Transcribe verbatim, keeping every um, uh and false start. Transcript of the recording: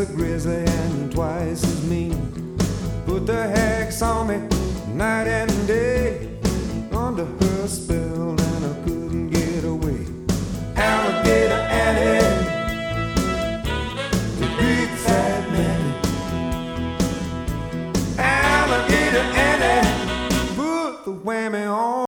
a grizzly and twice as mean. Put the hex on me night and day, under her spell.